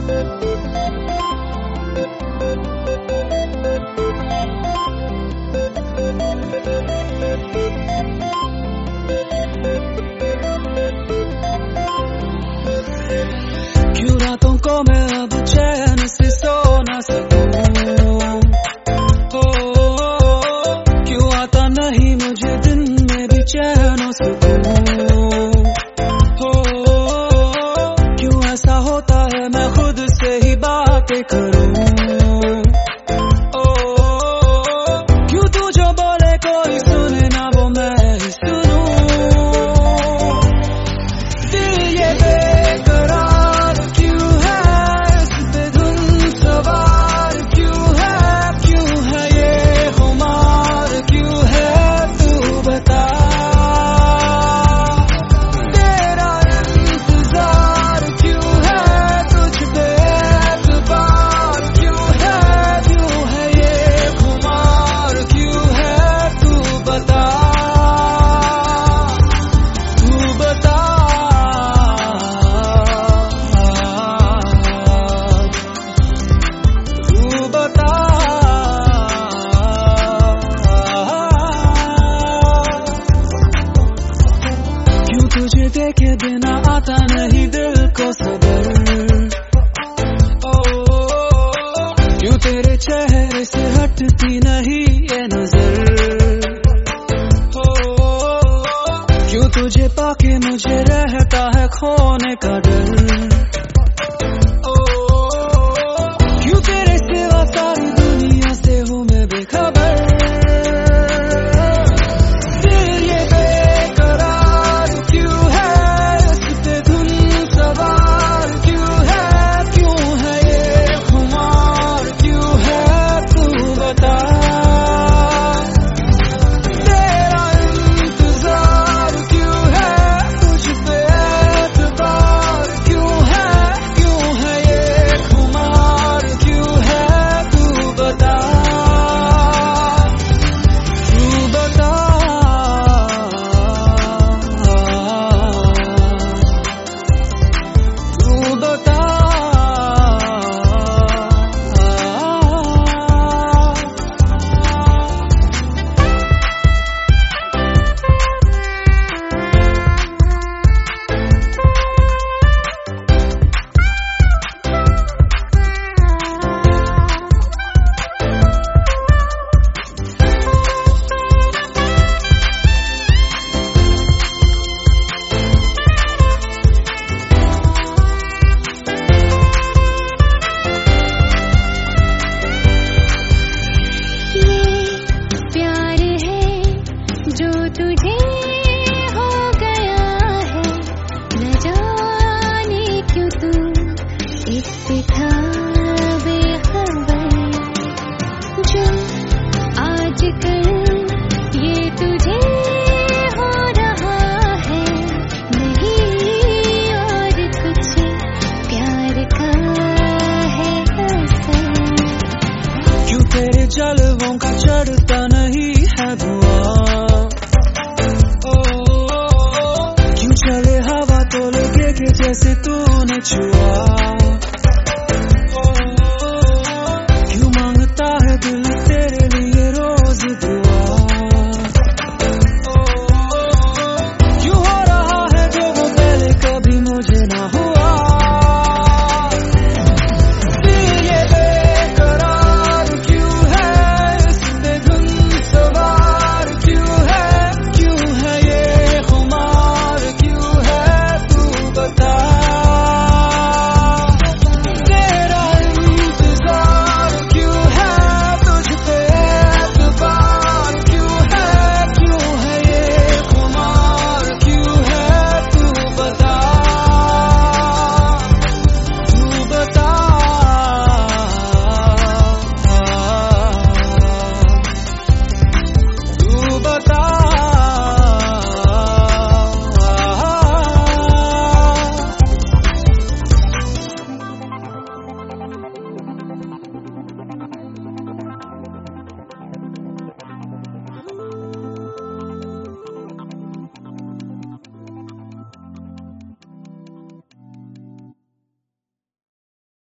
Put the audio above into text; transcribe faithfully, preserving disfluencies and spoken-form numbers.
क्यों रातों को मैं अब चैन से सो न सकूं, हो क्यों आता नहीं मुझे दिन में भी चैन सुकून, हो क्यों ऐसा होता है मैं खुद से ही बातें करूं, ओ क्यों तू जो बोले कोई सुने ना वो मैं ही सुनूं, दिल ये बेकरार क्यों है, इस पे धुन सवार क्यों है, क्यों है ये खुमार क्यों है, तू बता तेरा इंतजार क्यों है, तुझ पे एतबार क्यों है, क्यों है ये खुमार क्यों है, तू बता तू बता तू बता क्यों तुझे देखे बिना आता नहीं दिल को सबर, ओ क्यों तेरे चेहरे से हटती नहीं ये नजर, ओ क्यों तुझे पाके मुझे रहता है खोने का डर, ओ क्यों तेरे सिवा सारी दुनिया से हूँ मैं बेखबर, दिल ये बेकरार क्यों है, इस पे धुन सवार क्यों है, क्यों है ये खुमार क्यों है, तू बता तेरा इंतजार क्यों है, तुझ पे एतबार क्यों है, क्यों है ये खुमार क्यों है, तू बता तू बता तू बता प्यार है जो तुझे हो गया है, न जाने क्यों तू इससे था बेखबर, जो आजकल ये तुझे हो रहा है, नहीं और कुछ प्यार का है असर, क्यों तेरे जलवों का चढ़ता नहीं है धुआं, ओ क्यों चले हवा तो लगे कि जैसे तूने छुआ,